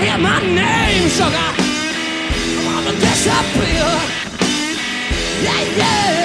hear my name, sugar, I wanna disappear. Yeah, yeah.